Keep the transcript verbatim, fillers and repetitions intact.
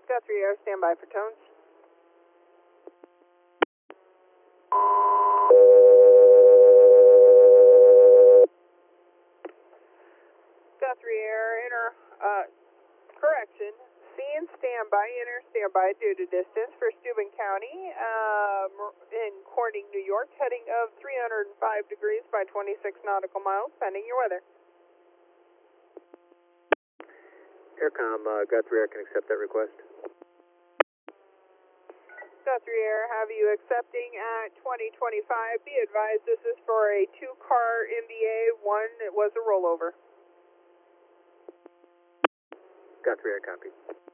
Guthrie Air, stand by for tones. Guthrie Air, inter, uh, correction, C and standby, inter standby due to distance for Steuben County, um, in Corning, New York, heading of three hundred five degrees by twenty-six nautical miles, pending your weather. Aircom, uh, Guthrie Air can accept that request. Guthrie Air, have you accepting at twenty twenty-five. Be advised this is for a two-car M B A, one it was a rollover. Guthrie Air, copy.